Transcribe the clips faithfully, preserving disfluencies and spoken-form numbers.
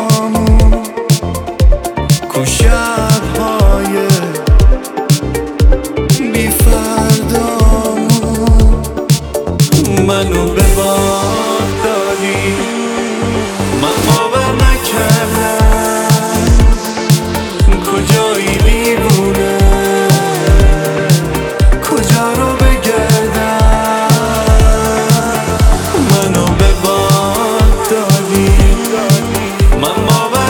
هامون کو شب‌های بی فردامون منو به باد دادی، من باور نکردم کجایی دیوونه، کجا رو بگردم منو به باد دادی، من باور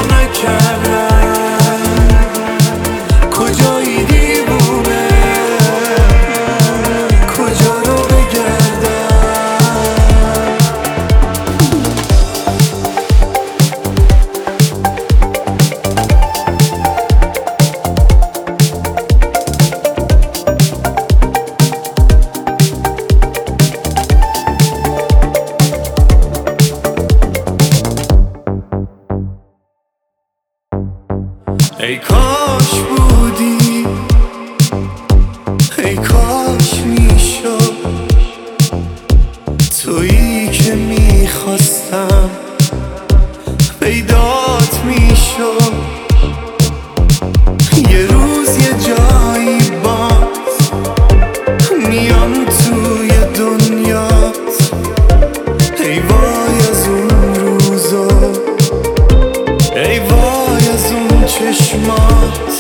نکردم کجایی دیوونه، کجا رو بگردم. ای کاش بودی، ای کاش میشد تویی که میخواستم پیدات میشد، یه روز یه جایی باز میام توی دنیات، ای وای از اون روزا، ای وای از اون چشمات